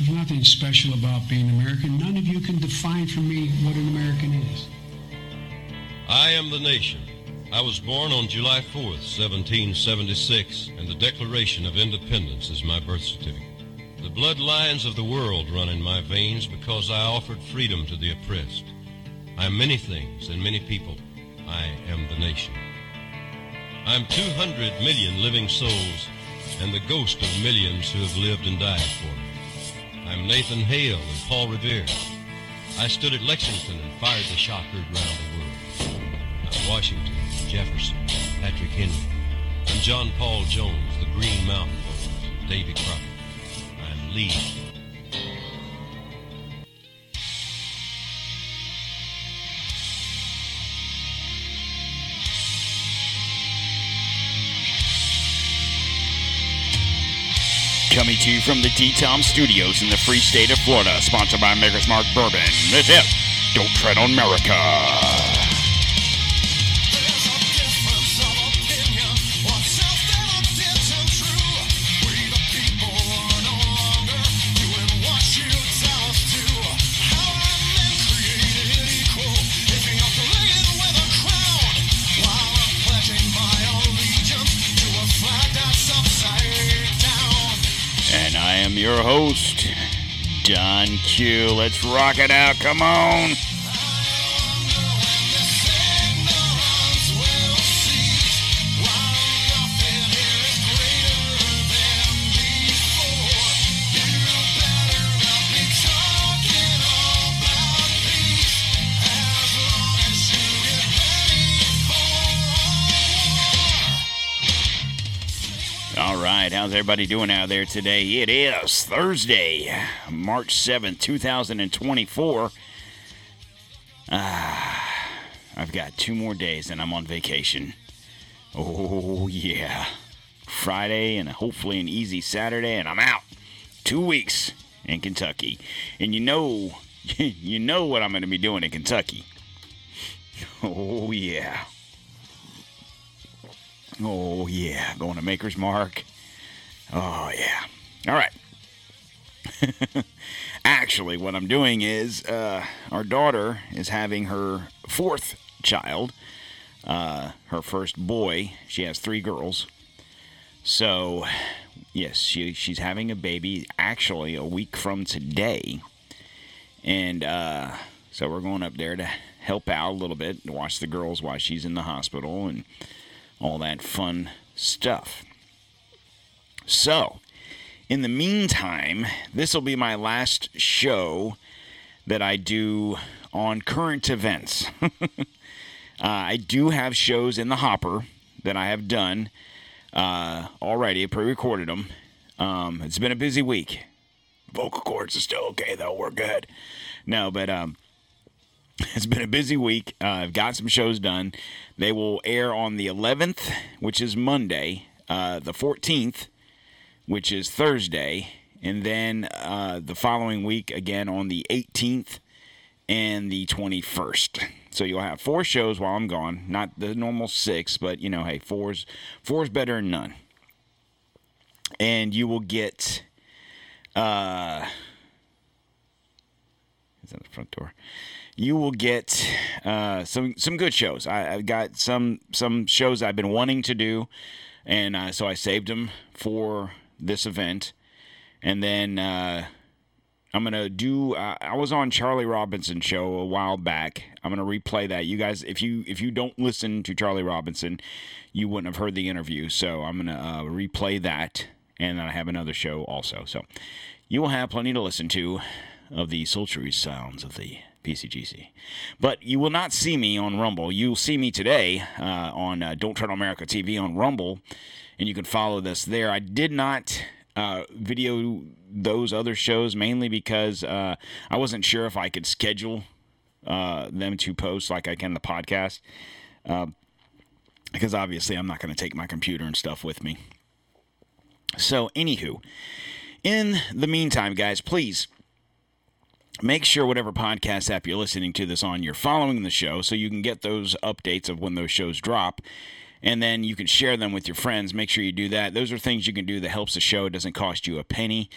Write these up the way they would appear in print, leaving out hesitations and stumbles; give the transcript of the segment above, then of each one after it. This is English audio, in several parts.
There's nothing special about being American. None of you can define for me what an American is. I am the nation. I was born on July 4th, 1776, and the Declaration of Independence is my birth certificate. The bloodlines of the world run in my veins because I offered freedom to the oppressed. I am many things and many people. I am the nation. I'm 200 million living souls and the ghost of millions who have lived and died for me. I'm Nathan Hale and Paul Revere. I stood at Lexington and fired the shot heard round the world. I'm Washington, Jefferson, Patrick Henry. I'm John Paul Jones, the Green Mountain Boys, Davy Crockett. I'm Lee. Coming to you from the D-Tom Studios in the free state of Florida, sponsored by Maker's Mark Bourbon. This is Don't Tread on America. I am your host, Don Q. Let's rock it out. Come on. How's everybody doing out there today? It is Thursday, March 7th, 2024. I've got 2 more days and I'm on vacation. Oh, yeah. Friday and hopefully an easy Saturday, and I'm out. 2 weeks in Kentucky. And you know what I'm going to be doing in Kentucky. Oh, yeah. Oh, yeah. Going to Maker's Mark. Oh, yeah. All right. Actually, what I'm doing is our daughter is having her 4th child, her first boy. She has 3 girls. So, yes, she's having a baby actually a week from today. And so we're going up there to help out a little bit, to watch the girls while she's in the hospital and all that fun stuff. So, in the meantime, this will be my last show that I do on current events. I do have shows in the hopper that I have done already. I pre-recorded them. It's been a busy week. Vocal cords are still okay, though. We're good. No, but it's been a busy week. I've got some shows done. They will air on the 11th, which is Monday, the 14th, which is Thursday, and then the following week again on the 18th and the 21st. So you'll have 4 shows while I'm gone. Not the normal 6, but, you know, hey, four's better than none. And you will get... is that the front door? You will get some good shows. I've got some shows I've been wanting to do, and so I saved them for this event. And then I'm going to do I was on Charlie Robinson's show a while back. I'm going to replay that. You guys, if you don't listen to Charlie Robinson, you wouldn't have heard the interview. So I'm going to replay that, and then I have another show also. So you will have plenty to listen to of the sultry sounds of the PCGC. But you will not see me on Rumble. You'll see me today on Don't Tread on America TV on Rumble, and you can follow this there. I did not video those other shows mainly because I wasn't sure if I could schedule them to post like I can the podcast, because obviously I'm not going to take my computer and stuff with me. So, anywho, in the meantime, guys, please make sure whatever podcast app you're listening to this on, you're following the show so you can get those updates of when those shows drop. And then you can share them with your friends. Make sure you do that. Those are things you can do that helps the show. It doesn't cost you a penny.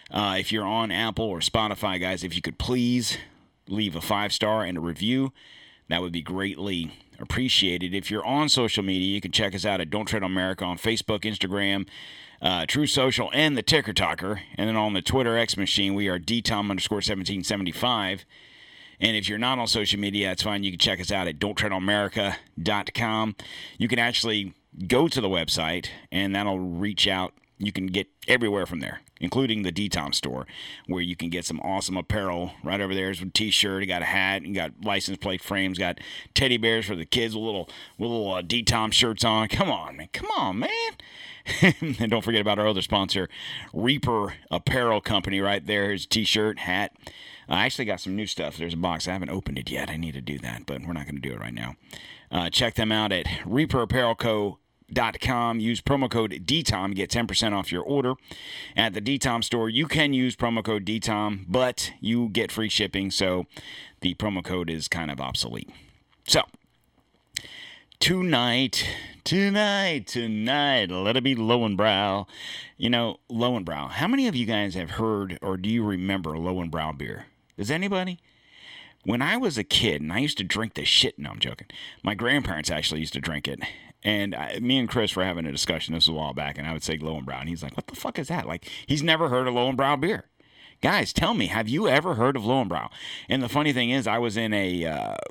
If you're on Apple or Spotify, guys, if you could please leave a 5-star and a review, that would be greatly appreciated. If you're on social media, you can check us out at Don't Tread on America on Facebook, Instagram, True Social, and the Ticker Talker. And then on the Twitter X machine, we are DTOM_1775. And if you're not on social media, that's fine. You can check us out at Don'tTreadOnAmerica.com. You can actually go to the website, and that'll reach out. You can get everywhere from there, including the DTOM store, where you can get some awesome apparel. Right over there is a T-shirt. You got a hat. You got license plate frames. Got teddy bears for the kids with little DTOM shirts on. Come on, man. Come on, man. And don't forget about our other sponsor, Reaper Apparel Company. Right there is a T-shirt, hat. I actually got some new stuff. There's a box. I haven't opened it yet. I need to do that, but we're not going to do it right now. Check them out at ReaperApparelCo.com. Use promo code DTOM. Get 10% off your order. At the DTOM store, you can use promo code DTOM, but you get free shipping, so the promo code is kind of obsolete. So, tonight, let it be Lowenbrau. You know, Lowenbrau. How many of you guys have heard or do you remember Lowenbrau beer? Does anybody? When I was a kid, and I used to drink the shit, no, I'm joking. My grandparents actually used to drink it. And me and Chris were having a discussion, this was a while back, and I would say Lowenbrau, and he's like, what the fuck is that? Like, he's never heard of Lowenbrau beer. Guys, tell me, have you ever heard of Lowenbrau? And the funny thing is, I was in a,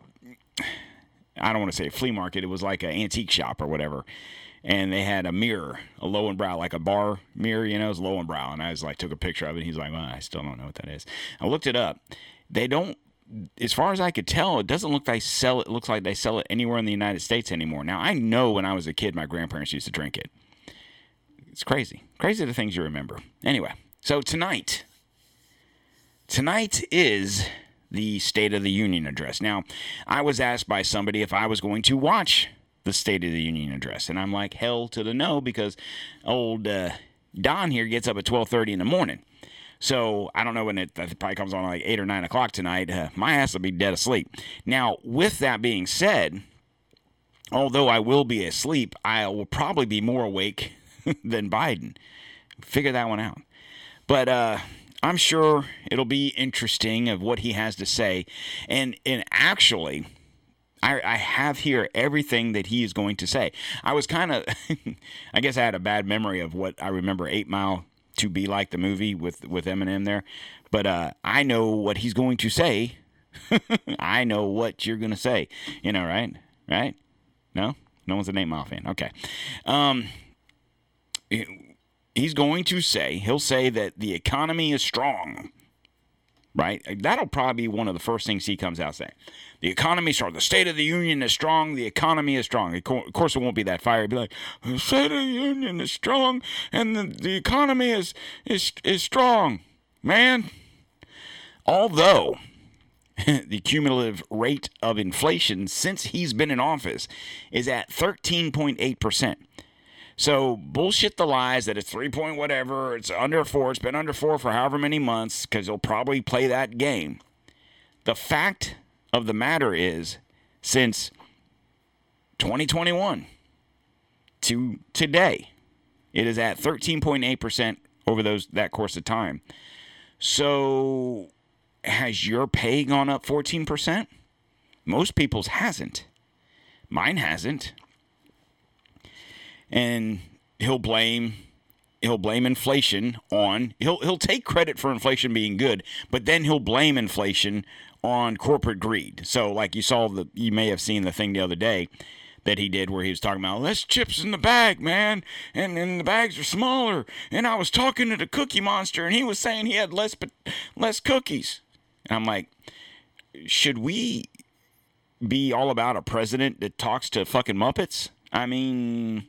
I don't want to say a flea market, it was like an antique shop or whatever, and they had a mirror, a Lowenbrau, like a bar mirror, you know, it was Lowenbrau, and I was like, took a picture of it, and he's like, well, I still don't know what that is. I looked it up. They don't, as far as I could tell, it doesn't look like they sell it. It looks like they sell it anywhere in the United States anymore. Now, I know when I was a kid, my grandparents used to drink it. It's crazy. Crazy the things you remember. Anyway, so tonight is the State of the Union address. Now, I was asked by somebody if I was going to watch the State of the Union address, and I'm like, hell to the no, because old Don here gets up at 12:30 in the morning. So, I don't know when it probably comes on like 8 or 9 o'clock tonight. My ass will be dead asleep. Now, with that being said, although I will be asleep, I will probably be more awake than Biden. Figure that one out. But I'm sure it'll be interesting of what he has to say. And actually, I have here everything that he is going to say. I was kind of, I guess I had a bad memory of what I remember 8 Mile to Be Like, the movie with Eminem there. But I know what he's going to say. I know what you're going to say. You know, right? Right? No? No one's an 8 Mile fan. Okay. He's going to say, he'll say that the economy is strong. Right? That'll probably be one of the first things he comes out saying. The economy is strong. The State of the Union is strong. The economy is strong. Of course, it won't be that fiery. It'll be like, the State of the Union is strong, and the economy is strong, man. Although the cumulative rate of inflation since he's been in office is at 13.8%. So bullshit the lies that it's 3 point whatever, it's under 4, it's been under 4 for however many months, because he'll probably play that game. The fact of the matter is, since 2021 to today, it is at 13.8% over that course of time. So has your pay gone up 14%? Most people's hasn't. Mine hasn't. And he'll blame inflation on, he'll take credit for inflation being good, but then he'll blame inflation on corporate greed. So like you may have seen the thing the other day that he did where he was talking about less chips in the bag, man, and the bags are smaller. And I was talking to the Cookie Monster, and he was saying he had less cookies. And I'm like, should we be all about a president that talks to fucking Muppets? I mean,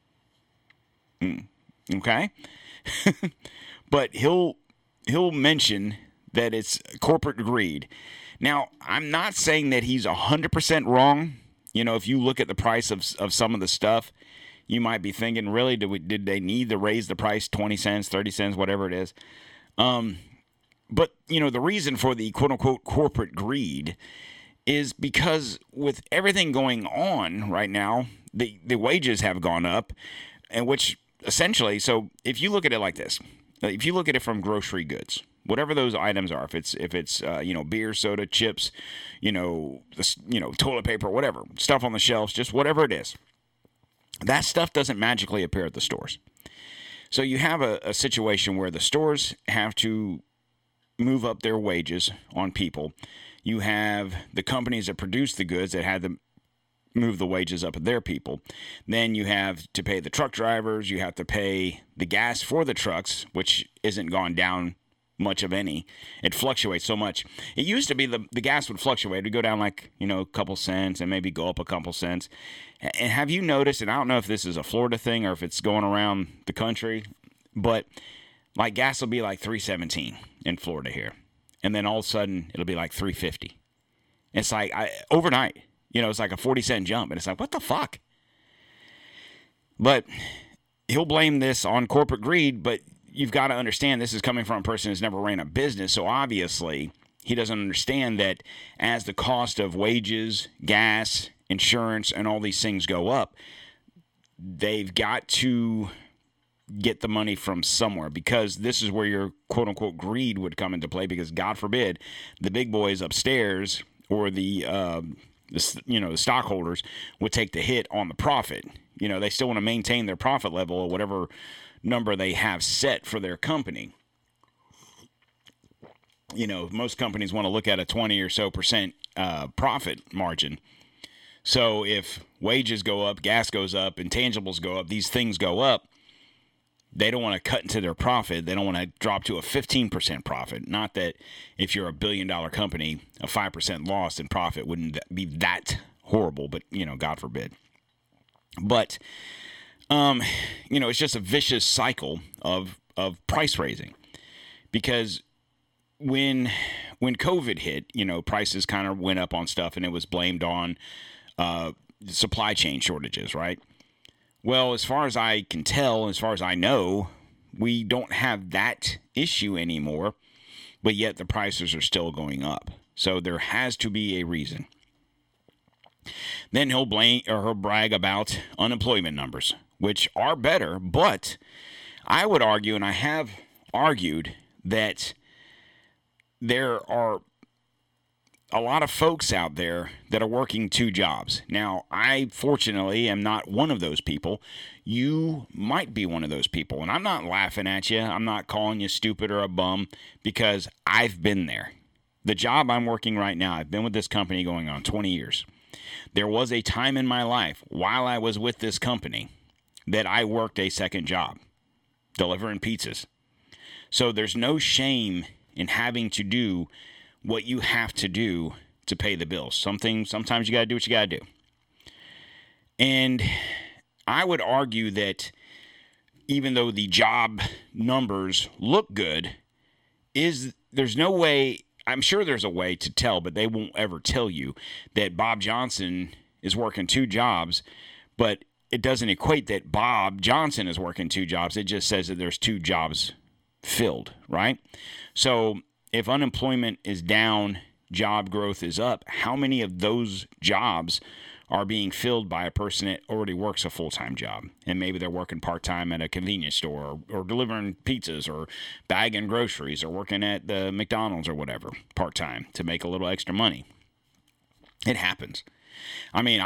okay. But he'll mention that it's corporate greed. Now, I'm not saying that he's 100% wrong. You know, if you look at the price of some of the stuff, you might be thinking, really, did they need to raise the price 20 cents, 30 cents, whatever it is? But, you know, the reason for the quote-unquote corporate greed is because with everything going on right now, the wages have gone up, and which essentially, so if you look at it like this, if you look at it from grocery goods, whatever those items are, if it's beer, soda, chips, toilet paper, whatever, stuff on the shelves, just whatever it is, that stuff doesn't magically appear at the stores. So you have a situation where the stores have to move up their wages on people. You have the companies that produce the goods that had to move the wages up of their people. Then you have to pay the truck drivers. You have to pay the gas for the trucks, which isn't gone down much of any. It fluctuates so much. It used to be the gas would fluctuate. It would go down like, a couple cents and maybe go up a couple cents. And have you noticed, and I don't know if this is a Florida thing or if it's going around the country, but like gas will be like $3.17 in Florida here. And then all of a sudden it'll be like $3.50. It's like overnight. It's like a 40-cent jump. And it's like, what the fuck? But he'll blame this on corporate greed, but you've got to understand this is coming from a person who's never ran a business. So obviously, he doesn't understand that as the cost of wages, gas, insurance, and all these things go up, they've got to get the money from somewhere, because this is where your quote-unquote greed would come into play, because God forbid the big boys upstairs or the stockholders would take the hit on the profit. They still want to maintain their profit level or whatever number they have set for their company. Most companies want to look at a 20 or so percent profit margin. So if wages go up, gas goes up, intangibles go up, these things go up, they don't want to cut into their profit. They don't want to drop to a 15% profit. Not that if you're a billion-dollar company, a 5% loss in profit wouldn't be that horrible, but, God forbid. But, it's just a vicious cycle of price raising. Because when COVID hit, prices kind of went up on stuff, and it was blamed on supply chain shortages, right? Well, as far as I can tell, as far as I know, we don't have that issue anymore, but yet the prices are still going up. So there has to be a reason. Then he'll brag about unemployment numbers, which are better, but I would argue, and I have argued, that there are a lot of folks out there that are working two jobs. Now, I fortunately am not one of those people. You might be one of those people, and I'm not laughing at you. I'm not calling you stupid or a bum, because I've been there. The job I'm working right now, I've been with this company going on 20 years. There was a time in my life while I was with this company that I worked a second job, delivering pizzas. So there's no shame in having to do what you have to do to pay the bills. Sometimes you got to do what you got to do. And I would argue that even though the job numbers look good, there's no way, I'm sure there's a way to tell, but they won't ever tell you that Bob Johnson is working two jobs, but it doesn't equate that Bob Johnson is working two jobs. It just says that there's two jobs filled, right? So if unemployment is down, job growth is up, how many of those jobs are being filled by a person that already works a full-time job? And maybe they're working part-time at a convenience store or delivering pizzas or bagging groceries or working at the McDonald's or whatever part-time to make a little extra money. It happens. I mean,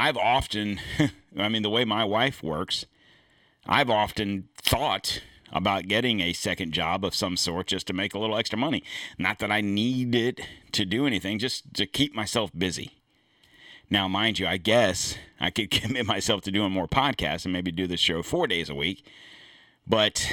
the way my wife works, I've often thought about getting a second job of some sort just to make a little extra money. Not that I need it to do anything, just to keep myself busy. Now, mind you, I guess I could commit myself to doing more podcasts and maybe do this show 4 days a week. But,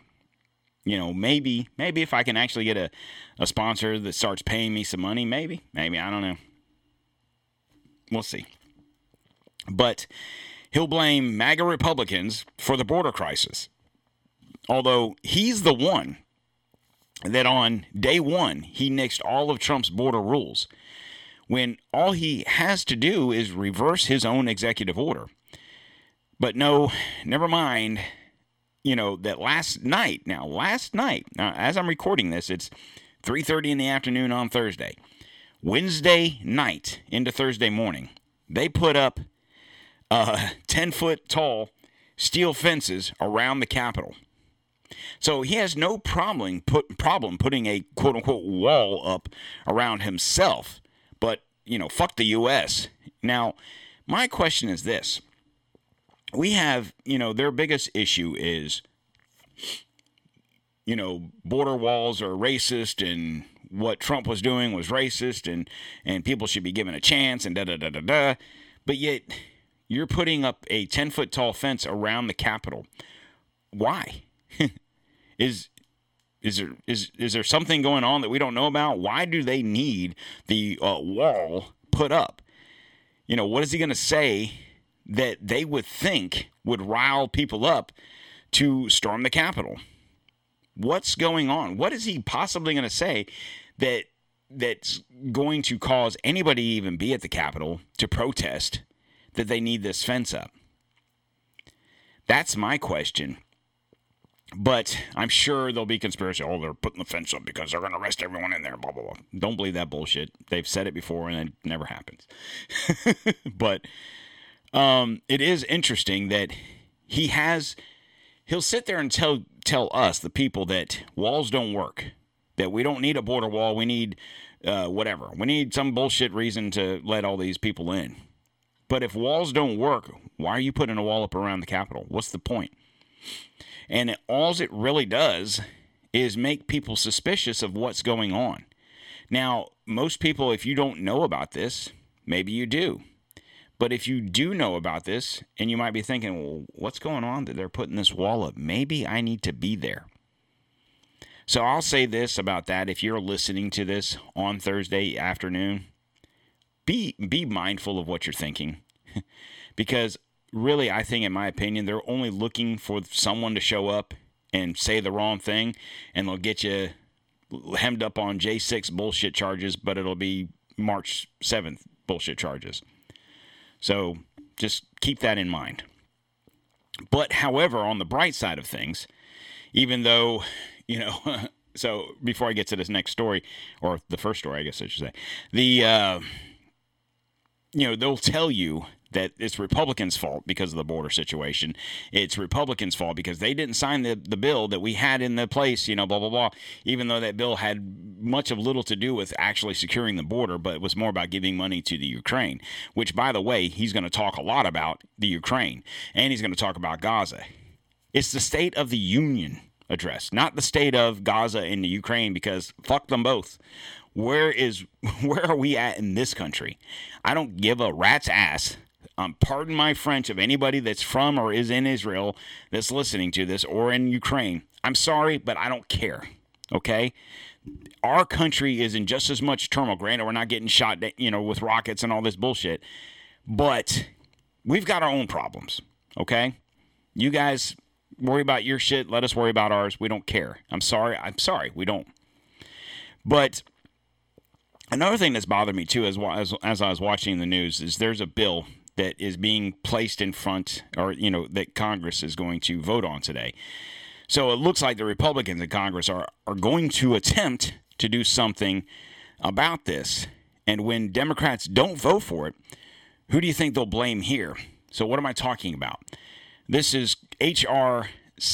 maybe if I can actually get a sponsor that starts paying me some money, maybe, I don't know. We'll see. But he'll blame MAGA Republicans for the border crisis. Although he's the one that on day one, he nixed all of Trump's border rules, when all he has to do is reverse his own executive order. But no, never mind, that last night, as I'm recording this, it's 3:30 in the afternoon on Thursday. Wednesday night into Thursday morning, they put up 10-foot tall steel fences around the Capitol. So he has no problem putting a quote-unquote wall up around himself. But, fuck the U.S. Now, my question is this. We have, their biggest issue is, border walls are racist and what Trump was doing was racist and people should be given a chance and da-da-da-da-da. But yet you're putting up a 10-foot tall fence around the Capitol. Why? Is there something going on that we don't know about? Why do they need the wall put up? What is he going to say that they would think would rile people up to storm the Capitol? What's going on? What is he possibly going to say that's going to cause anybody to even be at the Capitol to protest that they need this fence up? That's my question. But I'm sure there'll be conspiracy. Oh, they're putting the fence up because they're going to arrest everyone in there, blah, blah, blah. Don't believe that bullshit. They've said it before and it never happens. But it is interesting that he'll sit there and tell us, the people, that walls don't work, that we don't need a border wall. We need whatever. We need some bullshit reason to let all these people in. But if walls don't work, why are you putting a wall up around the Capitol? What's the point? And all it really does is make people suspicious of what's going on. Now, most people, if you don't know about this, maybe you do. But if you do know about this, and you might be thinking, well, what's going on that they're putting this wall up? Maybe I need to be there. So I'll say this about that. If you're listening to this on Thursday afternoon, be mindful of what you're thinking. Because really, I think, in my opinion, they're only looking for someone to show up and say the wrong thing, and they'll get you hemmed up on J6 bullshit charges, but it'll be March 7th bullshit charges. So just keep that in mind. But, however, on the bright side of things, even though, so before I get to this next story, or the first story, I guess I should say, they'll tell you that it's Republicans' fault because of the border situation. It's Republicans' fault because they didn't sign the bill that we had in the place, blah, blah, blah, even though that bill had much of little to do with actually securing the border, but it was more about giving money to the Ukraine, which, by the way, he's going to talk a lot about the Ukraine, and he's going to talk about Gaza. It's the State of the Union address, not the state of Gaza and the Ukraine, because fuck them both. Where are we at in this country? I don't give a rat's ass. Pardon my French, of anybody that's from or is in Israel that's listening to this, or in Ukraine. I'm sorry, but I don't care. Okay? Our country is in just as much turmoil. Granted, we're not getting shot, with rockets and all this bullshit, but we've got our own problems. Okay? You guys worry about your shit. Let us worry about ours. We don't care. I'm sorry. We don't. But another thing that's bothered me too, as I was watching the news, is there's a bill that is being placed in front, or, that Congress is going to vote on today. So it looks like the Republicans in Congress are going to attempt to do something about this. And when Democrats don't vote for it, who do you think they'll blame here? So what am I talking about? This is H.R.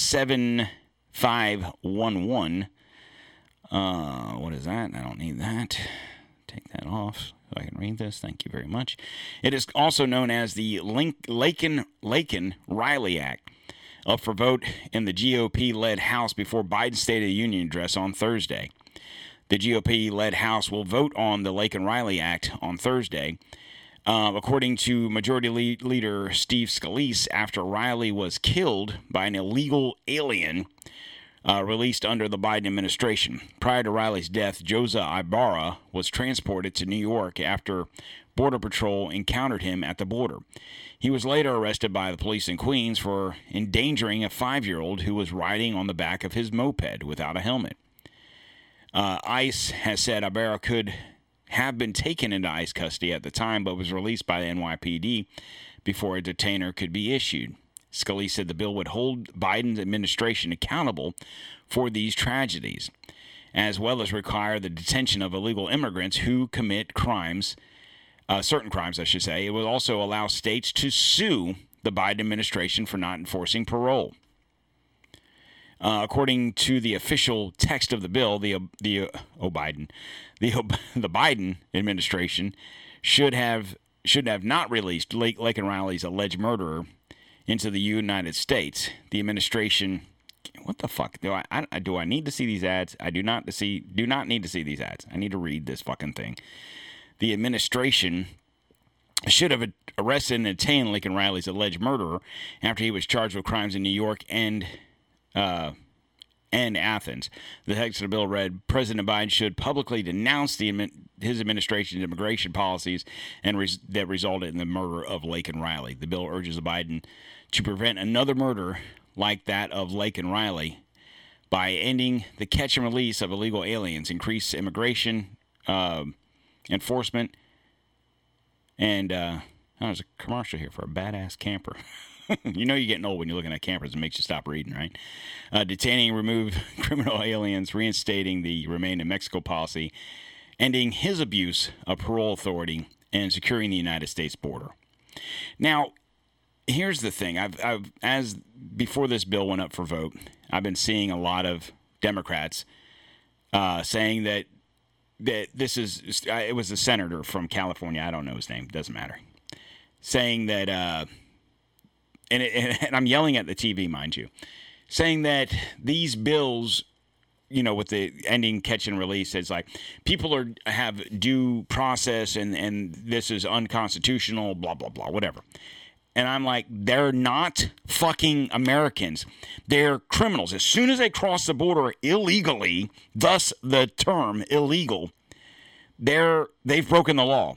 7511. What is that? I don't need that. Take that off so I can read this. Thank you very much. It is also known as the Laken-Riley Act, up for vote in the GOP-led House before Biden's State of the Union address on Thursday. The GOP-led House will vote on the Laken-Riley Act on Thursday, according to Majority Leader Steve Scalise, after Riley was killed by an illegal alien released under the Biden administration. Prior to Riley's death, Joza Ibarra was transported to New York after Border Patrol encountered him at the border. He was later arrested by the police in Queens for endangering a 5-year-old who was riding on the back of his moped without a helmet. ICE has said Ibarra could have been taken into ICE custody at the time, but was released by the NYPD before a detainer could be issued. Scalise said the bill would hold Biden's administration accountable for these tragedies, as well as require the detention of illegal immigrants who commit crimes, certain crimes, I should say. It will also allow states to sue the Biden administration for not enforcing parole. According to the official text of the bill, the Biden administration should have not released Laken Riley's alleged murderer into the United States. The administration, what the fuck do I need to see these ads? I do not need to see these ads. I need to read this fucking thing. The administration should have arrested and detained Laken Riley's alleged murderer after he was charged with crimes in New York and Athens. The text of the bill read, President Biden should publicly denounce his administration's immigration policies that resulted in the murder of Laken Riley. The bill urges Biden to prevent another murder like that of Laken Riley by ending the catch and release of illegal aliens, increase immigration enforcement, and there's a commercial here for a badass camper. You know you're getting old when you're looking at campers. It makes you stop reading, right? Detaining and remove criminal aliens, reinstating the Remain in Mexico policy, ending his abuse of parole authority, and securing the United States border. Now, here's the thing. As before this bill went up for vote, I've been seeing a lot of Democrats saying that this is, it was a senator from California, I don't know his name, doesn't matter, saying that, and I'm yelling at the TV, mind you, saying that these bills, you know, with the ending catch and release, it's like people have due process and this is unconstitutional, blah, blah, blah, whatever. And I'm like, they're not fucking Americans. They're criminals. As soon as they cross the border illegally, thus the term illegal, they've broken the law.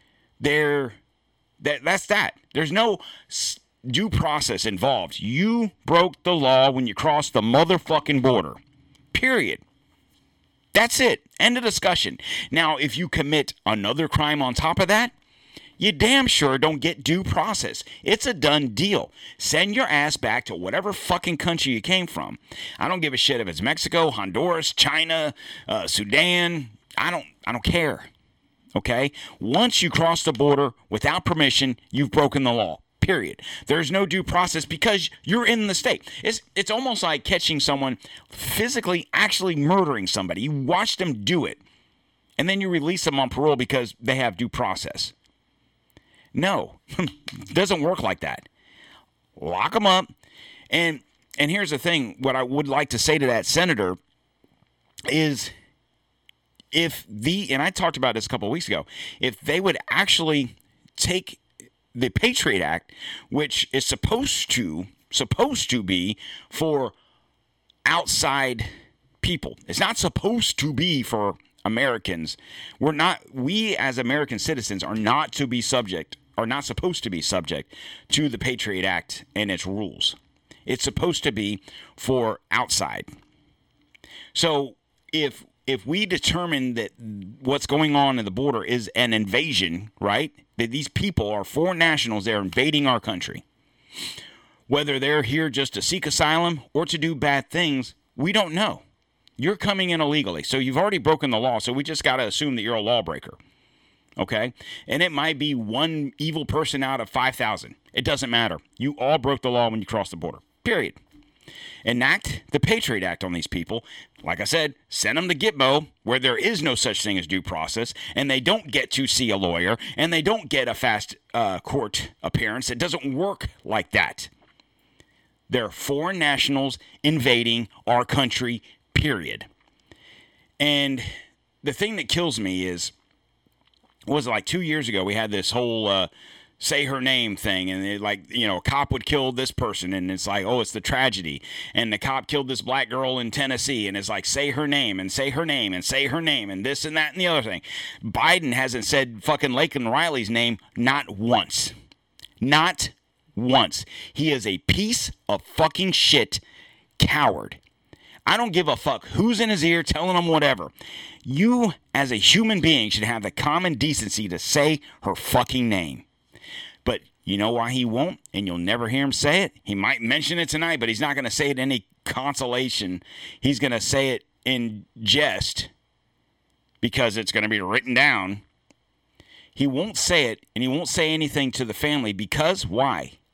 That's that. There's no due process involved. You broke the law when you crossed the motherfucking border. Period. That's it. End of discussion. Now, if you commit another crime on top of that, you damn sure don't get due process. It's a done deal. Send your ass back to whatever fucking country you came from. I don't give a shit if it's Mexico, Honduras, China, Sudan. I don't care. Okay? Once you cross the border without permission, you've broken the law. Period. There's no due process because you're in the state. It's almost like catching someone physically actually murdering somebody. You watch them do it, and then you release them on parole because they have due process. No, it doesn't work like that. Lock them up. And here's the thing. What I would like to say to that senator is and I talked about this a couple of weeks ago, if they would actually take the Patriot Act, which is supposed to be for outside people. It's not supposed to be for Americans. We as American citizens are not supposed to be subject to the Patriot Act and its rules. It's supposed to be for outside. So if we determine that what's going on in the border is an invasion, right? That these people are foreign nationals, they're invading our country. Whether they're here just to seek asylum or to do bad things, we don't know. You're coming in illegally, so you've already broken the law, so we just got to assume that you're a lawbreaker. Okay? And it might be one evil person out of 5,000. It doesn't matter. You all broke the law when you crossed the border. Period. Enact the Patriot Act on these people. Like I said, send them to Gitmo, where there is no such thing as due process, and they don't get to see a lawyer, and they don't get a fast court appearance. It doesn't work like that. They're foreign nationals invading our country, period. And the thing that kills me is, was like 2 years ago, we had this whole say her name thing, and a cop would kill this person, and it's like, oh, it's the tragedy, and the cop killed this black girl in Tennessee, and it's like, say her name, and say her name, and say her name, and this and that and the other thing. Biden hasn't said fucking Laken Riley's name not once. Not once. He is a piece of fucking shit coward. I don't give a fuck who's in his ear telling him whatever. You, as a human being, should have the common decency to say her fucking name. But you know why he won't? And you'll never hear him say it? He might mention it tonight, but he's not going to say it in any consolation. He's going to say it in jest because it's going to be written down. He won't say it, and he won't say anything to the family because why?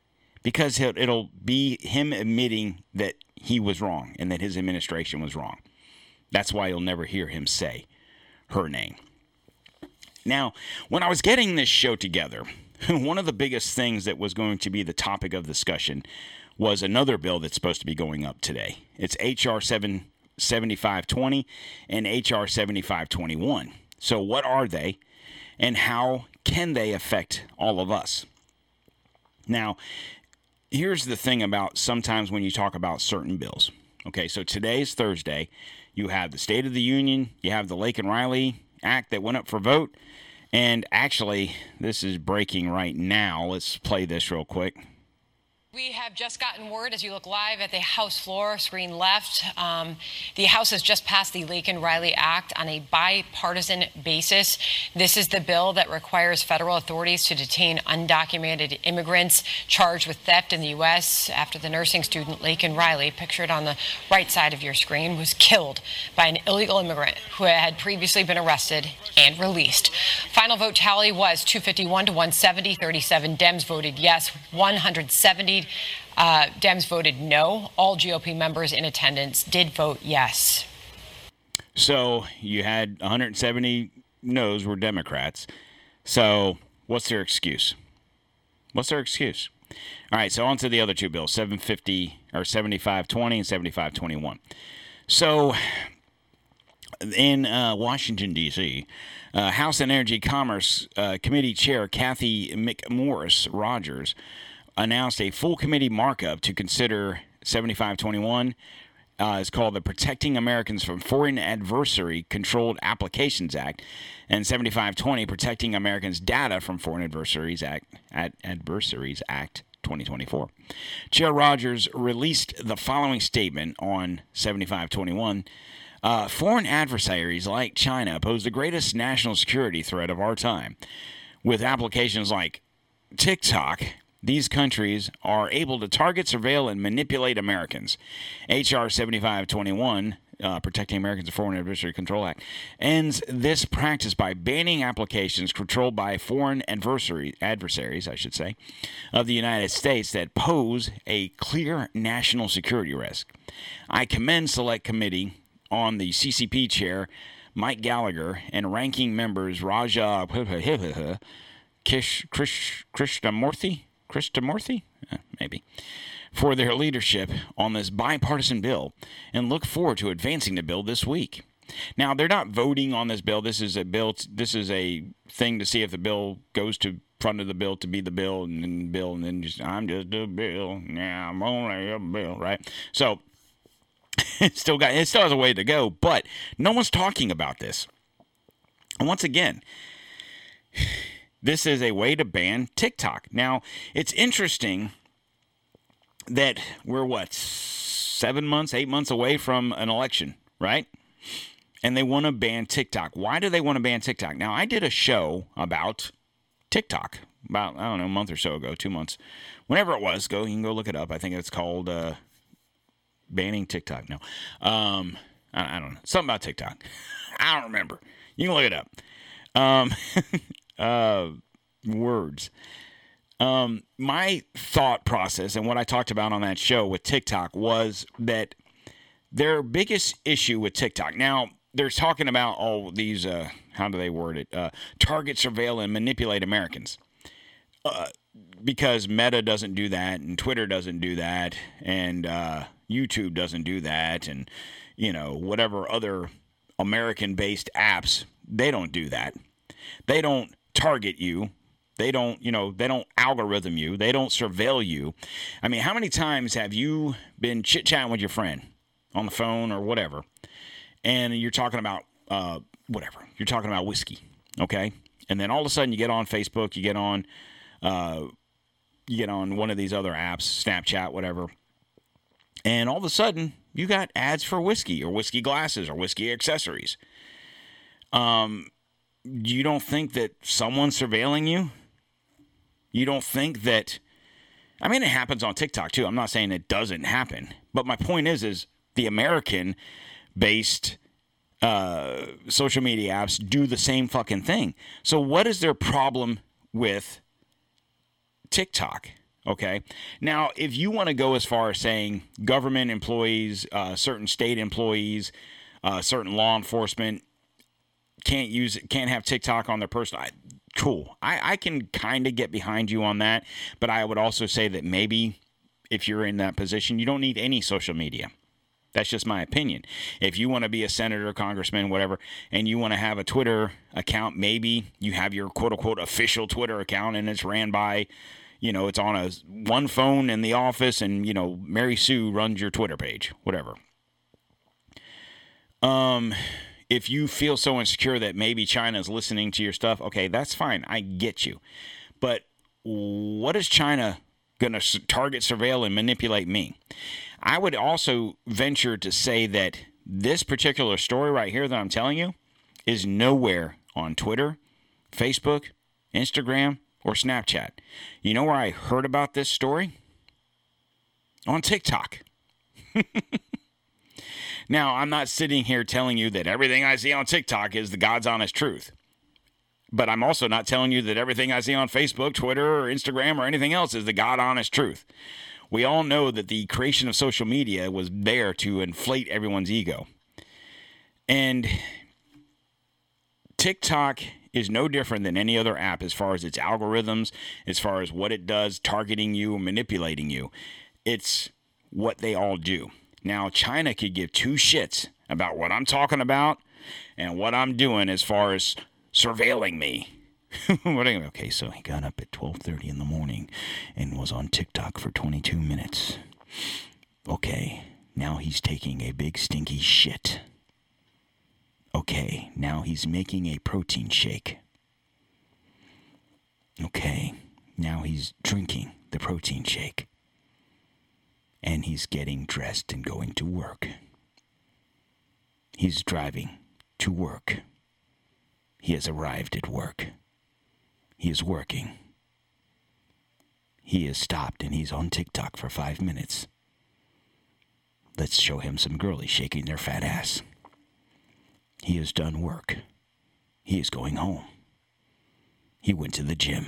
because it'll be him admitting that he was wrong and that his administration was wrong. That's why you'll never hear him say her name. Now, when I was getting this show together, one of the biggest things that was going to be the topic of discussion was another bill that's supposed to be going up today. It's H.R. 7520 and H.R. 7521. So what are they, and how can they affect all of us? Now, here's the thing about sometimes when you talk about certain bills. Okay, so today's Thursday. You have the State of the Union. You have the Laken Riley Act that went up for vote. And actually, this is breaking right now. Let's play this real quick. We have just gotten word as you look live at the House floor, screen left. The House has just passed the Laken Riley Act on a bipartisan basis. This is the bill that requires federal authorities to detain undocumented immigrants charged with theft in the U.S. after the nursing student Laken Riley, pictured on the right side of your screen, was killed by an illegal immigrant who had previously been arrested and released. Final vote tally was 251 to 170. 37 Dems voted yes, 170 Dems voted no. All GOP members in attendance did vote yes. So you had 170 no's were Democrats. So what's their excuse? What's their excuse? All right, so on to the other two bills, 750 or 7520 and 7521. So in Washington, D.C., House Energy Commerce Committee Chair Kathy McMorris Rogers announced a full committee markup to consider 7521. It's called the Protecting Americans from Foreign Adversary Controlled Applications Act, and 7520, Protecting Americans' Data from Foreign Adversaries Act 2024. Chair Rogers released the following statement on 7521. Foreign adversaries like China pose the greatest national security threat of our time. With applications like TikTok, these countries are able to target, surveil, and manipulate Americans. H.R. 7521, Protecting Americans from Foreign Adversary Control Act, ends this practice by banning applications controlled by foreign adversaries, of the United States that pose a clear national security risk. I commend Select Committee on the CCP Chair Mike Gallagher and Ranking Members Raja Krishnamurthy, maybe, for their leadership on this bipartisan bill, and look forward to advancing the bill this week. Now, they're not voting on this bill. This is a bill. This is a thing to see if the bill goes to front of the bill to be the bill, and then just I'm just a bill. Yeah, I'm only a bill, right? So it still has a way to go, but no one's talking about this. And once again, this is a way to ban TikTok. Now, it's interesting that we're, 8 months away from an election, right? And they want to ban TikTok. Why do they want to ban TikTok? Now, I did a show about TikTok about, a month or so ago, 2 months. Whenever it was, you can go look it up. I think it's called Banning TikTok. No. I don't know. Something about TikTok. I don't remember. You can look it up. Words. My thought process and what I talked about on that show with TikTok was that their biggest issue with TikTok. Now, they're talking about all these, how do they word it? Target, surveil, and manipulate Americans. Because Meta doesn't do that, and Twitter doesn't do that, and YouTube doesn't do that, and, whatever other American-based apps, they don't do that. They don't target you. They don't algorithm you. They don't surveil you. I mean, how many times have you been chit-chatting with your friend on the phone or whatever, and you're talking about whatever. You're talking about whiskey, okay? And then all of a sudden you get on Facebook, you get on one of these other apps, Snapchat, whatever, and all of a sudden you got ads for whiskey or whiskey glasses or whiskey accessories. You don't think that someone's surveilling you? You don't think that... I mean, it happens on TikTok, too. I'm not saying it doesn't happen. But my point is the American-based social media apps do the same fucking thing. So what is their problem with TikTok? Okay. Now, if you want to go as far as saying government employees, certain state employees, certain law enforcement can't have TikTok on their personal. Cool. I can kind of get behind you on that, but I would also say that maybe if you're in that position, you don't need any social media. That's just my opinion. If you want to be a senator, congressman, whatever, and you want to have a Twitter account, maybe you have your quote-unquote official Twitter account, and it's ran by, it's on one phone in the office, and, Mary Sue runs your Twitter page, whatever. If you feel so insecure that maybe China's listening to your stuff, okay, that's fine. I get you. But what is China going to target, surveil, and manipulate me? I would also venture to say that this particular story right here that I'm telling you is nowhere on Twitter, Facebook, Instagram, or Snapchat. You know where I heard about this story? On TikTok. Now, I'm not sitting here telling you that everything I see on TikTok is the God's honest truth. But I'm also not telling you that everything I see on Facebook, Twitter, or Instagram, or anything else is the God honest truth. We all know that the creation of social media was there to inflate everyone's ego. And TikTok is no different than any other app as far as its algorithms, as far as what it does, targeting you, manipulating you. It's what they all do. Now, China could give two shits about what I'm talking about and what I'm doing as far as surveilling me. Okay, so he got up at 12:30 in the morning and was on TikTok for 22 minutes. Okay, now he's taking a big stinky shit. Okay, now he's making a protein shake. Okay, now he's drinking the protein shake. And he's getting dressed and going to work. He's driving to work. He has arrived at work. He is working. He is stopped and he's on TikTok for 5 minutes. Let's show him some girlies shaking their fat ass. He has done work. He is going home. He went to the gym.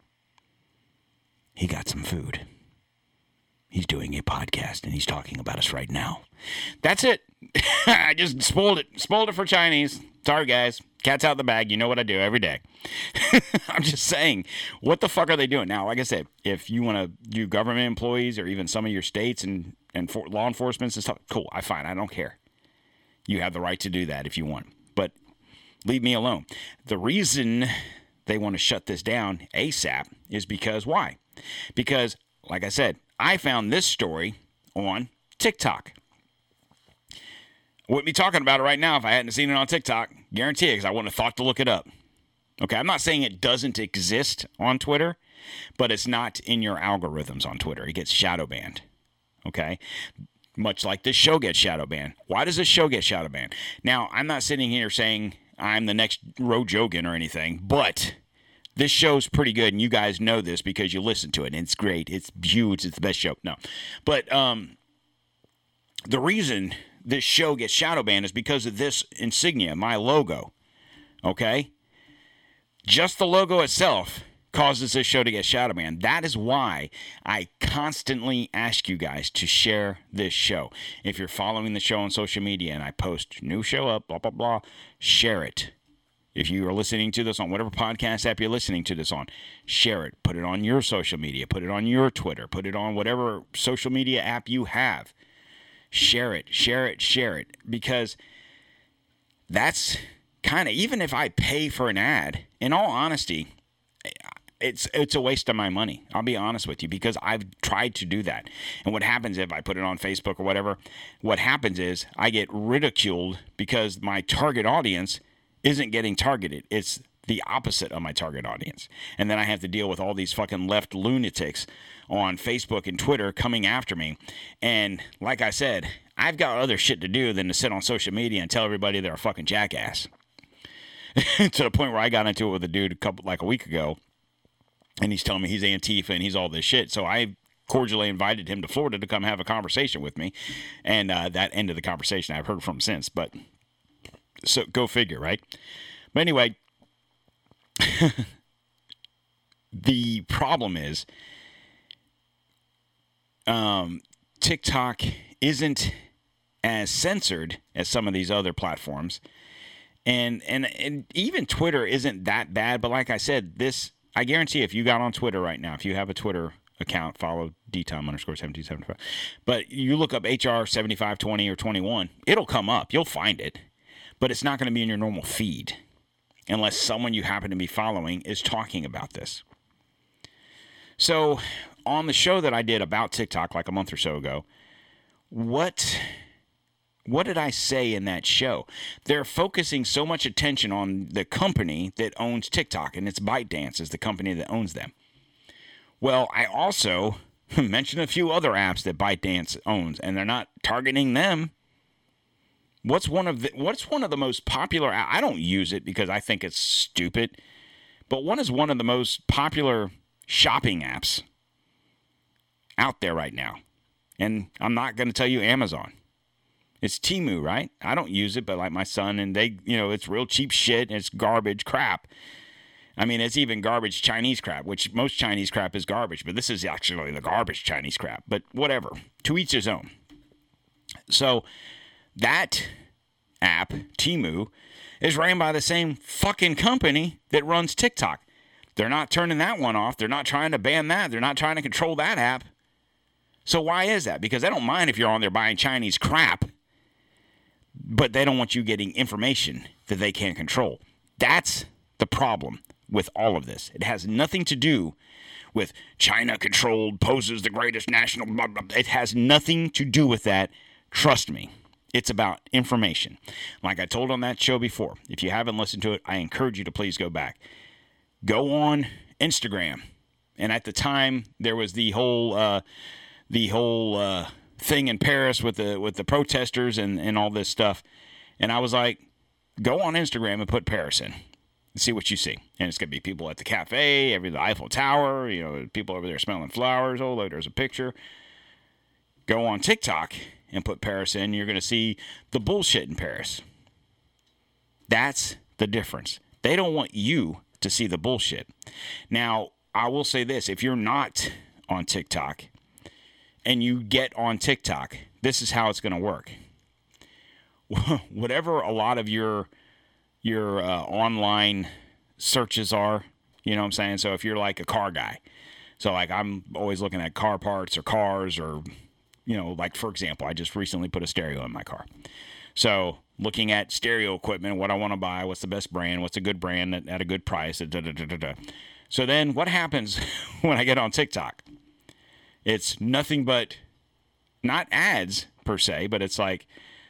He got some food. He's doing a podcast, and he's talking about us right now. That's it. I just spoiled it. Spoiled it for Chinese. Sorry, guys. Cat's out the bag. You know what I do every day. I'm just saying, what the fuck are they doing? Now, like I said, if you want to do government employees or even some of your states and law enforcement and stuff, cool. Fine. I don't care. You have the right to do that if you want. But leave me alone. The reason they want to shut this down ASAP is because why? Because, like I said, I found this story on TikTok. Wouldn't be talking about it right now if I hadn't seen it on TikTok. Guarantee it, because I wouldn't have thought to look it up. Okay, I'm not saying it doesn't exist on Twitter, but it's not in your algorithms on Twitter. It gets shadow banned. Okay? Much like this show gets shadow banned. Why does this show get shadow banned? Now, I'm not sitting here saying I'm the next Joe Rogan or anything, but this show's pretty good, and you guys know this because you listen to it, and it's great. It's huge. It's the best show. No. But the reason this show gets shadow banned is because of this insignia, my logo. Okay? Just the logo itself causes this show to get shadow banned. That is why I constantly ask you guys to share this show. If you're following the show on social media and I post new show up, blah, blah, blah, share it. If you are listening to this on whatever podcast app you're listening to this on, share it. Put it on your social media. Put it on your Twitter. Put it on whatever social media app you have. Share it. Share it. Share it. Because that's kind of, even if I pay for an ad, in all honesty, it's a waste of my money. I'll be honest with you, because I've tried to do that. And what happens if I put it on Facebook or whatever, what happens is I get ridiculed because my target audience isn't getting targeted. It's the opposite of my target audience. And then I have to deal with all these fucking left lunatics on Facebook and Twitter coming after me. And like I said, I've got other shit to do than to sit on social media and tell everybody they're a fucking jackass. To the point where I got into it with a dude a week ago, and he's telling me he's Antifa and he's all this shit. So I cordially invited him to Florida to come have a conversation with me. And that ended the conversation. I've heard from him since, but so go figure, right? But anyway, the problem is TikTok isn't as censored as some of these other platforms. And even Twitter isn't that bad. But like I said, I guarantee if you got on Twitter right now, if you have a Twitter account, follow DTOM_1775. But you look up HR 7520 or 21, it'll come up. You'll find it. But it's not going to be in your normal feed unless someone you happen to be following is talking about this. So on the show that I did about TikTok like a month or so ago, what did I say in that show? They're focusing so much attention on the company that owns TikTok, and it's ByteDance is the company that owns them. Well, I also mentioned a few other apps that ByteDance owns, and they're not targeting them. What's one of the most popular? I don't use it because I think it's stupid, but what is one of the most popular shopping apps out there right now? And I'm not going to tell you Amazon. It's Temu, right? I don't use it, but like my son, and they, it's real cheap shit, and it's garbage crap. I mean, it's even garbage Chinese crap, which most Chinese crap is garbage, but this is actually the garbage Chinese crap. But whatever, to each his own. So that app, Temu, is ran by the same fucking company that runs TikTok. They're not turning that one off. They're not trying to ban that. They're not trying to control that app. So why is that? Because they don't mind if you're on there buying Chinese crap, but they don't want you getting information that they can't control. That's the problem with all of this. It has nothing to do with China controlled poses the greatest national blah, blah. It has nothing to do with that. Trust me. It's about information. Like I told on that show before, if you haven't listened to it, I encourage you to please go back. Go on Instagram. And at the time, there was the whole thing in Paris with the protesters and all this stuff. And I was like, go on Instagram and put Paris in and see what you see. And it's going to be people at the cafe, the Eiffel Tower, people over there smelling flowers. Oh, look, there's a picture. Go on TikTok and put Paris in. You're going to see the bullshit in Paris. That's the difference. They don't want you to see the bullshit. Now, I will say this. If you're not on TikTok and you get on TikTok, this is how it's going to work. Whatever a lot of your online searches are, you know what I'm saying? So if you're like a car guy, so like I'm always looking at car parts or cars or, like for example, I just recently put a stereo in my car. So looking at stereo equipment, what I want to buy, what's the best brand, what's a good brand at a good price, So then what happens when I get on TikTok? It's nothing but, not ads per se, but it's like,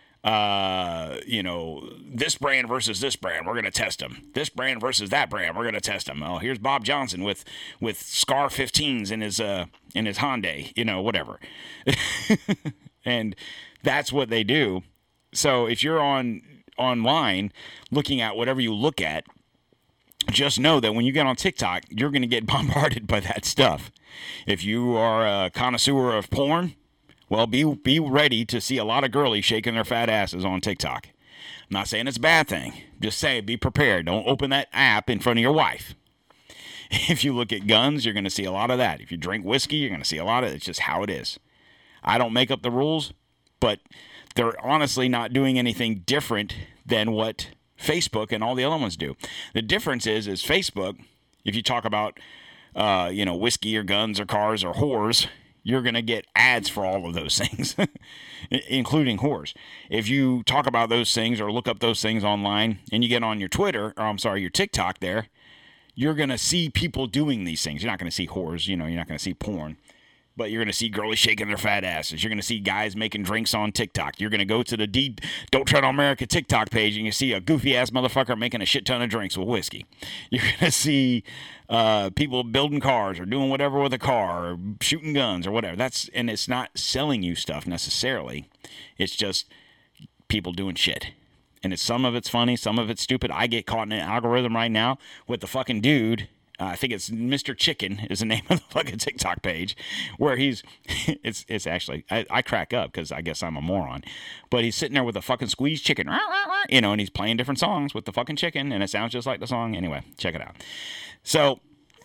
this brand versus this brand, we're going to test them. This brand versus that brand, we're going to test them. Oh, here's Bob Johnson with Scar 15s in his Hyundai, whatever. And that's what they do. So if you're online looking at whatever you look at, just know that when you get on TikTok, you're going to get bombarded by that stuff. If you are a connoisseur of porn, well, be ready to see a lot of girlies shaking their fat asses on TikTok. I'm not saying it's a bad thing. Just saying be prepared. Don't open that app in front of your wife. If you look at guns, you're going to see a lot of that. If you drink whiskey, you're going to see a lot of it. It's just how it is. I don't make up the rules, but they're honestly not doing anything different than what Facebook and all the other ones do. The difference is Facebook, if you talk about, whiskey or guns or cars or whores, you're going to get ads for all of those things, including whores. If you talk about those things or look up those things online and you get on your your TikTok there, you're going to see people doing these things. You're not going to see whores, you're not going to see porn. But you're going to see girlies shaking their fat asses. You're going to see guys making drinks on TikTok. You're going to go to the Don't Tread on America TikTok page and you see a goofy-ass motherfucker making a shit ton of drinks with whiskey. You're going to see people building cars or doing whatever with a car or shooting guns or whatever. And it's not selling you stuff necessarily. It's just people doing shit. And some of it's funny, some of it's stupid. I get caught in an algorithm right now with the fucking dude. I think it's Mr. Chicken is the name of the fucking TikTok page, where it's actually, I crack up because I guess I'm a moron, but he's sitting there with a fucking squeezed chicken, and he's playing different songs with the fucking chicken, and it sounds just like the song. Anyway, check it out. So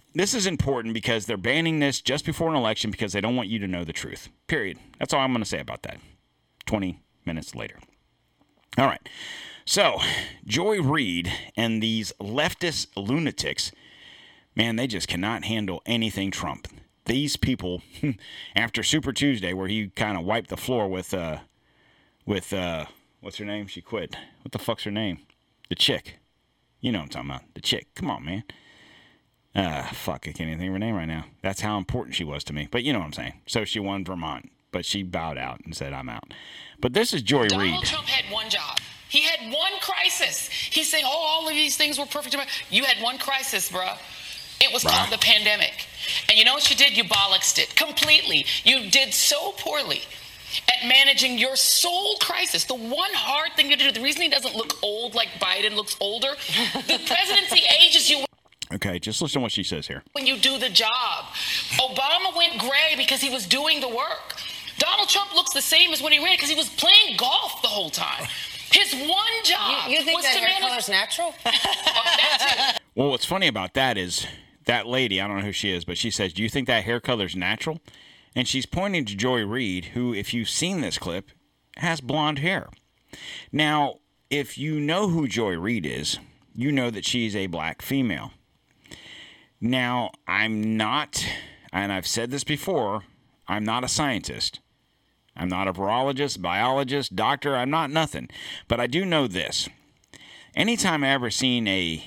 this is important because they're banning this just before an election because they don't want you to know the truth. Period. That's all I'm going to say about that. 20 minutes later. All right. So, Joy Reid and these leftist lunatics, man, they just cannot handle anything Trump. These people, after Super Tuesday, where he kind of wiped the floor with what's her name? She quit. What the fuck's her name? The chick. You know what I'm talking about. The chick. Come on, man. Fuck, I can't even think of her name right now. That's how important she was to me. But you know what I'm saying. So she won Vermont, but she bowed out and said, I'm out. But this is Joy Reid. Donald Trump had one job. He had one crisis. He's saying, all of these things were perfect. You had one crisis, bruh. It was called the pandemic. And you know what you did? You bollocksed it completely. You did so poorly at managing your sole crisis. The one hard thing you do, the reason he doesn't look old like Biden looks older, the presidency ages you. Okay, just listen to what she says here. When you do the job. Obama went gray because he was doing the work. Donald Trump looks the same as when he ran because he was playing golf the whole time. His one job you think was that to hair manage. color's natural? That's it. Well, what's funny about that is that lady, I don't know who she is, but she says, do you think that hair color's natural? And she's pointing to Joy Reid, who, if you've seen this clip, has blonde hair. Now, if you know who Joy Reid is, you know that she's a black female. Now, I'm not, and I've said this before, I'm not a scientist. I'm not a virologist, biologist, doctor. I'm not nothing. But I do know this. Every time I ever seen a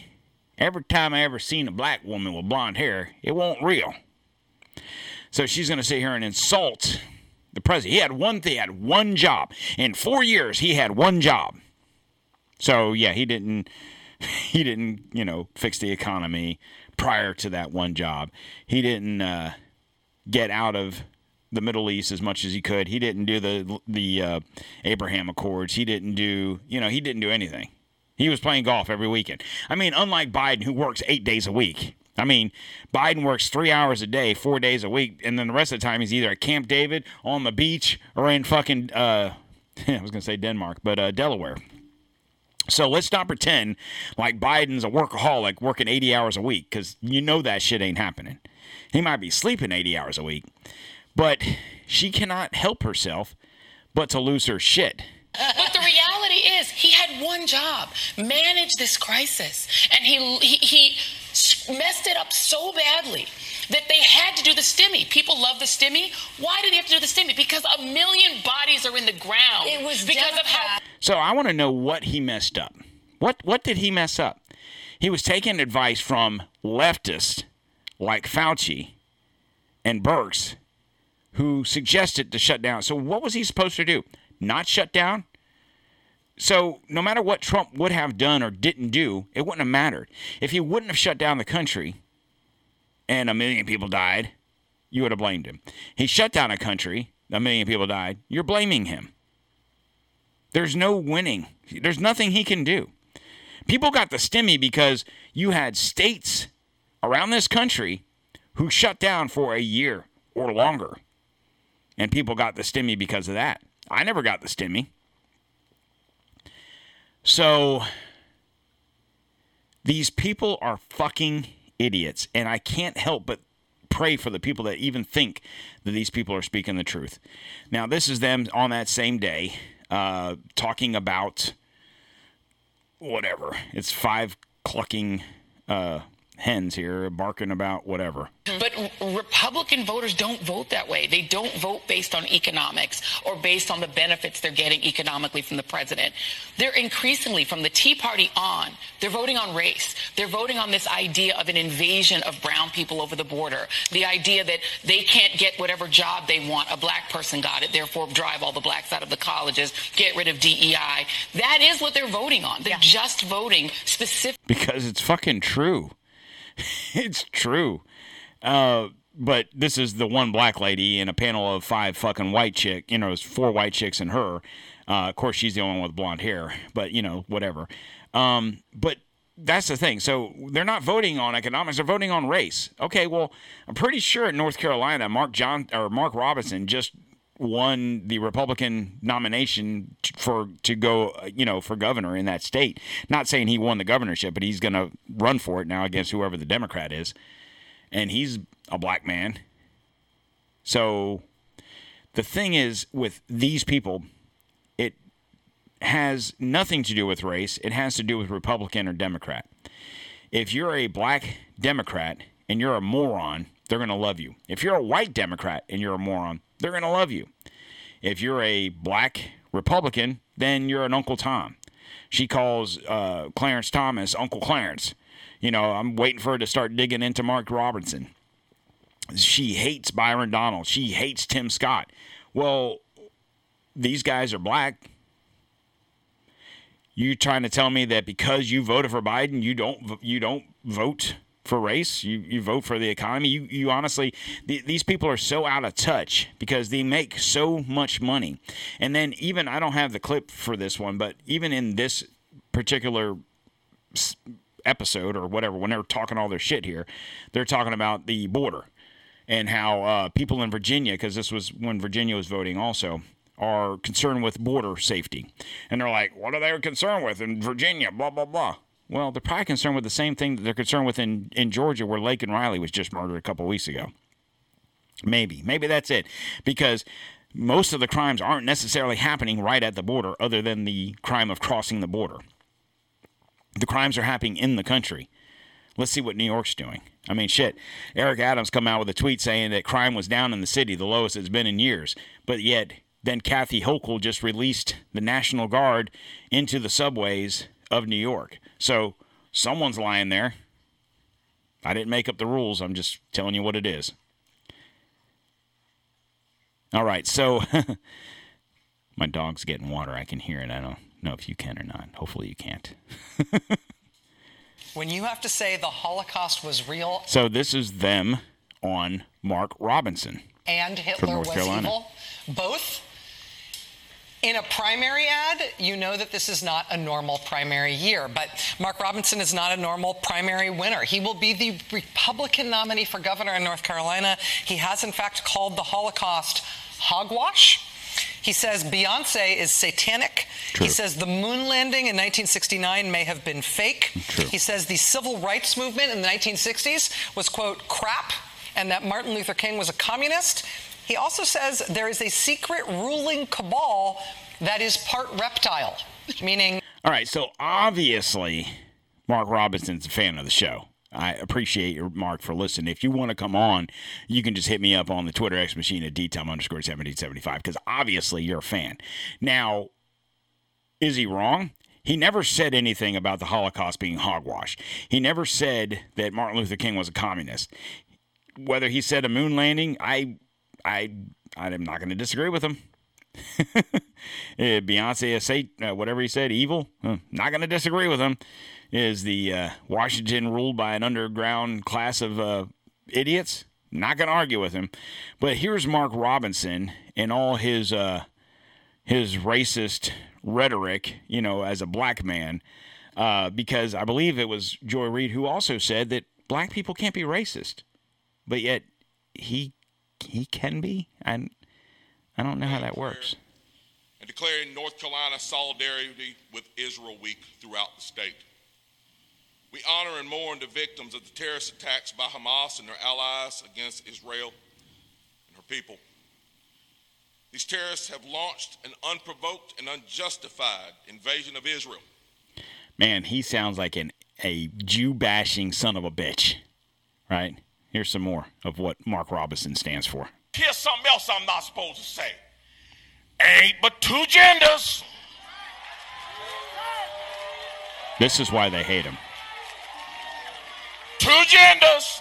black woman with blonde hair, it won't real. So she's going to sit here and insult the president. He had one job. In 4 years, he had one job. So, yeah, he didn't, fix the economy prior to that one job. He didn't get out of the Middle East as much as he could. He didn't do the Abraham Accords. He didn't do anything. He was playing golf every weekend. I mean, unlike Biden, who works 8 days a week. I mean, Biden works 3 hours a day, 4 days a week, and then the rest of the time he's either at Camp David, on the beach, or in fucking, I was going to say Denmark, but Delaware. So let's not pretend like Biden's a workaholic working 80 hours a week, because you know that shit ain't happening. He might be sleeping 80 hours a week, but she cannot help herself but to lose her shit. But the reality is, he had one job: manage this crisis, and he messed it up so badly that they had to do the stimmy. People love the stimmy. Why did they have to do the stimmy? Because 1 million bodies are in the ground. It was because of how. So I want to know what he messed up. What did he mess up? He was taking advice from leftists like Fauci and Birx, who suggested to shut down. So what was he supposed to do? Not shut down? So no matter what Trump would have done or didn't do, it wouldn't have mattered. If he wouldn't have shut down the country and 1 million people died, you would have blamed him. He shut down a country, 1 million people died, you're blaming him. There's no winning. There's nothing he can do. People got the stimmy because you had states around this country who shut down for a year or longer. And people got the stimmy because of that. I never got the stimmy. So, these people are fucking idiots. And I can't help but pray for the people that even think that these people are speaking the truth. Now, this is them on that same day talking about whatever. It's 5 clucking hens here barking about whatever. But Republican voters don't vote that way. They don't vote based on economics or based on the benefits they're getting economically from the president. They're increasingly, from the Tea Party on, they're voting on race. They're voting on this idea of an invasion of brown people over the border. The idea that they can't get whatever job they want. A black person got it, therefore drive all the blacks out of the colleges, get rid of DEI. That is what they're voting on. They're just voting specifically. Because it's fucking true. It's true. But this is the one black lady in a panel of 5 fucking white chick. You know, there's 4 white chicks and her. Of course, she's the only one with blonde hair. But, whatever. But that's the thing. So they're not voting on economics. They're voting on race. Okay, well, I'm pretty sure in North Carolina, Mark Robinson just won the Republican nomination to go, for governor in that state. Not saying he won the governorship, but he's going to run for it now against whoever the Democrat is. and he's a black man. So the thing is with these people, it has nothing to do with race. It has to do with Republican or Democrat. If you're a black Democrat and you're a moron, they're going to love you. If you're a white Democrat and you're a moron, they're going to love you. If you're a black Republican, then you're an Uncle Tom. She calls Clarence Thomas Uncle Clarence. You know, I'm waiting for her to start digging into Mark Robinson. She hates Byron Donald. She hates Tim Scott. Well, these guys are black. You trying to tell me that because you voted for Biden, you don't vote for race? You vote for the economy? You honestly, these people are so out of touch because they make so much money. And then even, I don't have the clip for this one, but even in this particular episode or whatever, when they're talking all their shit here, they're talking about the border and how people in Virginia, because this was when Virginia was voting also, are concerned with border safety. And they're like, what are they concerned with in Virginia, blah, blah, blah. Well, they're probably concerned with the same thing that they're concerned with in Georgia, where Laken Riley was just murdered a couple weeks ago. Maybe that's it. Because most of the crimes aren't necessarily happening right at the border, other than the crime of crossing the border. The crimes are happening in the country. Let's see what New York's doing. I mean, shit. Eric Adams come out with a tweet saying that crime was down in the city, the lowest it's been in years. But yet, then Kathy Hochul just released the National Guard into the subways of New York. So someone's lying there. I didn't make up the rules. I'm just telling you what it is. All right, so my dog's getting water. I can hear it. I don't know if you can or not. Hopefully you can't. When you have to say the Holocaust was real. So this is them on Mark Robinson. And Hitler was evil. Both. In a primary ad, you know that this is not a normal primary year, but Mark Robinson is not a normal primary winner. He will be the Republican nominee for governor in North Carolina. He has, in fact, called the Holocaust hogwash. He says Beyonce is satanic. True. He says the moon landing in 1969 may have been fake. True. He says the civil rights movement in the 1960s was, quote, crap, and that Martin Luther King was a communist. He also says there is a secret ruling cabal that is part reptile, meaning... All right, so obviously Mark Robinson's a fan of the show. I appreciate your Mark for listening. If you want to come on, you can just hit me up on the Twitter X machine at DTOM_1775 because obviously you're a fan. Now, is he wrong? He never said anything about the Holocaust being hogwash. He never said that Martin Luther King was a communist. Whether he said a moon landing, I'm not going to disagree with him. Beyonce, whatever he said, evil. Not going to disagree with him. Is the Washington ruled by an underground class of idiots? Not going to argue with him. But here's Mark Robinson and all his racist rhetoric, as a black man, because I believe it was Joy Reid who also said that black people can't be racist, but yet he can be. And I don't know how that works. And declaring North Carolina solidarity with Israel Week throughout the state. We honor and mourn the victims of the terrorist attacks by Hamas and their allies against Israel and her people. These terrorists have launched an unprovoked and unjustified invasion of Israel. Man, he sounds like a Jew-bashing son of a bitch, right? Here's some more of what Mark Robinson stands for. Here's something else I'm not supposed to say. Ain't but two genders. This is why they hate him. Two genders.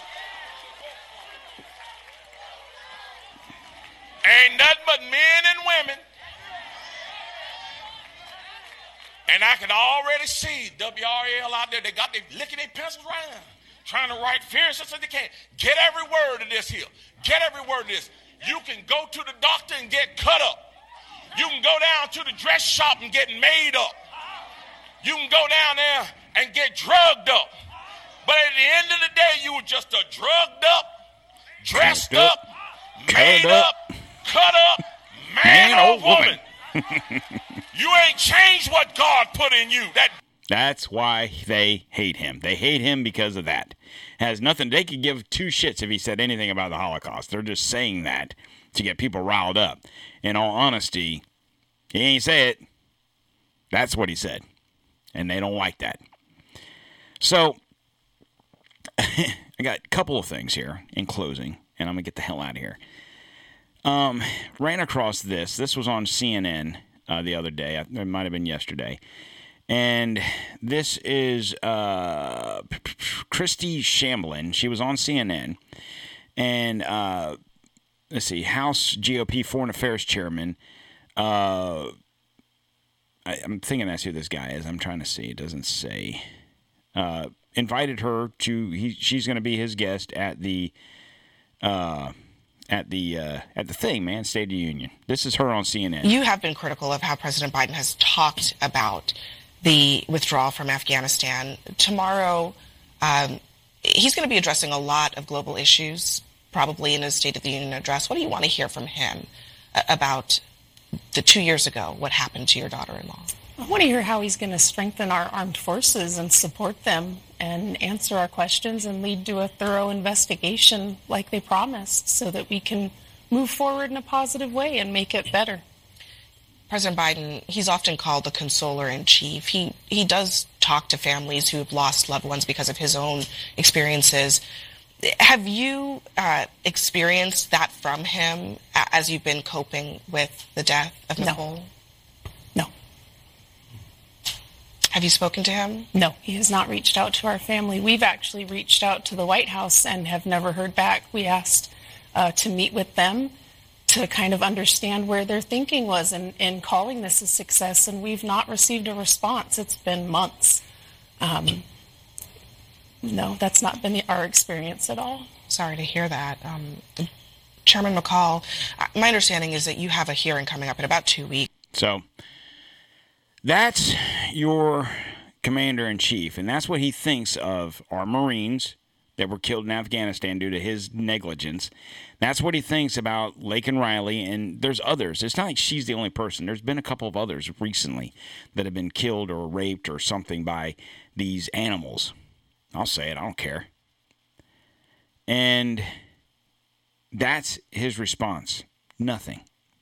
Ain't nothing but men and women. And I can already see WRL out there. They got their licking their pencils right now, trying to write fierce as they can. Get every word of this here. Get every word of this. You can go to the doctor and get cut up. You can go down to the dress shop and get made up. You can go down there and get drugged up. But at the end of the day, you were just a drugged up, dressed up, made up, cut up, man or woman. You ain't changed what God put in you. That's why they hate him. They hate him because of that. It has nothing. They could give two shits if he said anything about the Holocaust. They're just saying that to get people riled up. In all honesty, he ain't say it. That's what he said. And they don't like that. So, I got a couple of things here in closing, and I'm going to get the hell out of here. Ran across this. This was on CNN the other day. It might have been yesterday. And this is Christy Shamblin. She was on CNN. And let's see, House GOP Foreign Affairs Chairman. I'm thinking that's who this guy is. I'm trying to see. It doesn't say. Invited her to. She's going to be his guest at the thing, man. State of the Union. This is her on CNN. You have been critical of how President Biden has talked about the withdrawal from Afghanistan. Tomorrow, he's going to be addressing a lot of global issues, probably in his State of the Union address. What do you want to hear from him about the 2 years ago, what happened to your daughter-in-law? I want to hear how he's going to strengthen our armed forces and support them and answer our questions and lead to a thorough investigation like they promised so that we can move forward in a positive way and make it better. President Biden, he's often called the consoler-in-chief. He does talk to families who have lost loved ones because of his own experiences. Have you experienced that from him as you've been coping with the death of Nicole? No. Have you spoken to him? No, he has not reached out to our family. We've actually reached out to the White House and have never heard back. We asked to meet with them to kind of understand where their thinking was in calling this a success, and we've not received a response. It's been months. No, that's not been our experience at all. Sorry to hear that. Chairman McCall, my understanding is that you have a hearing coming up in about 2 weeks. So that's your commander-in-chief, and that's what he thinks of our Marines that were killed in Afghanistan due to his negligence. That's what he thinks about Laken Riley, and there's others. It's not like she's the only person. There's been a couple of others recently that have been killed or raped or something by these animals. I'll say it. I don't care. And that's his response. Nothing.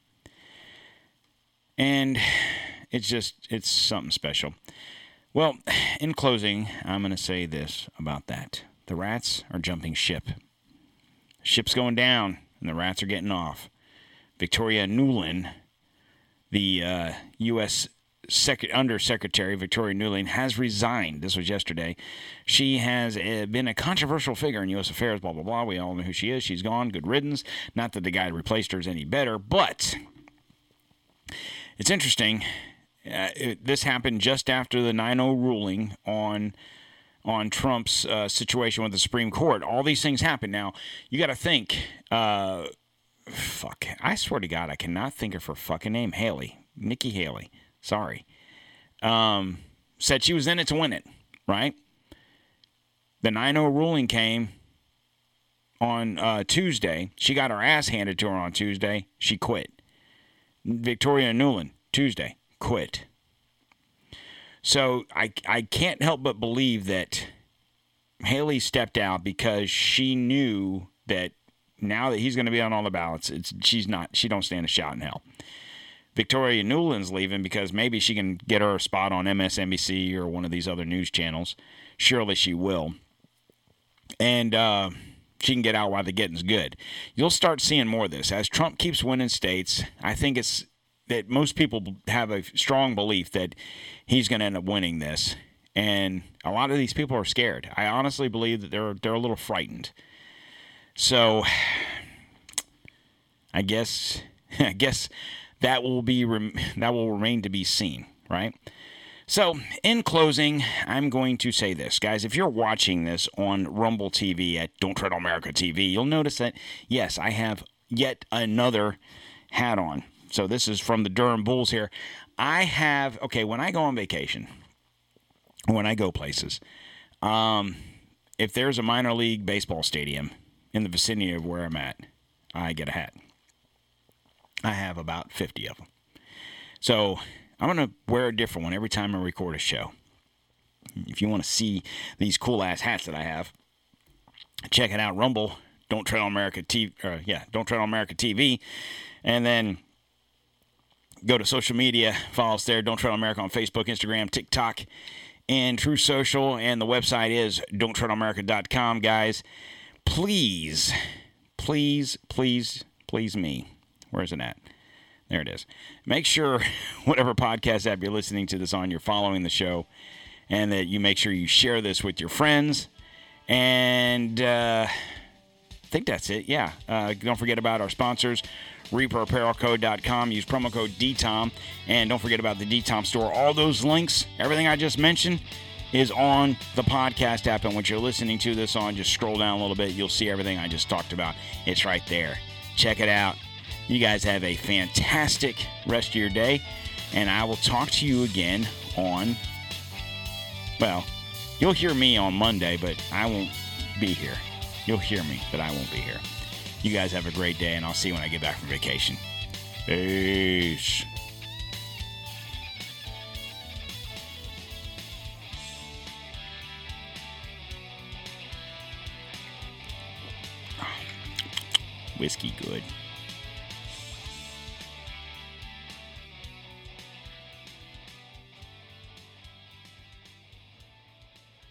And it's something special. Well, in closing, I'm going to say this about that. The rats are jumping ship. Ship's going down, and the rats are getting off. Victoria Nuland, the U.S. Undersecretary Victoria Nuland, has resigned. This was yesterday. She has been a controversial figure in U.S. affairs, blah, blah, blah. We all know who she is. She's gone. Good riddance. Not that the guy who replaced her is any better, but it's interesting. This happened just after the 9-0 ruling on Trump's situation with the Supreme Court. All these things happen. Now, you got to think, I swear to God, I cannot think of her fucking name. Nikki Haley. Sorry. Said she was in it to win it, right? The 9-0 ruling came on Tuesday. She got her ass handed to her on Tuesday. She quit. Victoria Nuland, Tuesday, quit. So I can't help but believe that Haley stepped out because she knew that now that he's going to be on all the ballots, she don't stand a shot in hell. Victoria Nuland's leaving because maybe she can get her a spot on MSNBC or one of these other news channels. Surely she will. And she can get out while the getting's good. You'll start seeing more of this. As Trump keeps winning states, I think it's that most people have a strong belief that he's going to end up winning this. And a lot of these people are scared. I honestly believe that they're a little frightened. So I guess that will remain to be seen, right? So, in closing, I'm going to say this. Guys, if you're watching this on Rumble TV at Don't Tread on America TV, you'll notice that, yes, I have yet another hat on. So this is from the Durham Bulls here. When I go on vacation, when I go places, if there's a minor league baseball stadium in the vicinity of where I'm at, I get a hat. I have about 50 of them. So I'm going to wear a different one every time I record a show. if you want to see these cool-ass hats that I have, check it out. Rumble, Don't Tread on America TV. Don't Tread on America TV. And then go to social media. Follow us there. Don't Tread on America on Facebook, Instagram, TikTok, and True Social. And the website is don'ttreadonamerica.com. Guys, please me. Where's it at? There it is. Make sure whatever podcast app you're listening to this on, you're following the show, and that you make sure you share this with your friends. And I think that's it. Yeah. Don't forget about our sponsors, ReaperApparelCo.com. Use promo code DTOM. And don't forget about the DTOM store. All those links, everything I just mentioned, is on the podcast app. And what you're listening to this on, just scroll down a little bit. You'll see everything I just talked about. It's right there. Check it out. You guys have a fantastic rest of your day. And I will talk to you again on, well, you'll hear me on Monday, but I won't be here. You'll hear me, but I won't be here. You guys have a great day, and I'll see you when I get back from vacation. Peace. Whiskey good.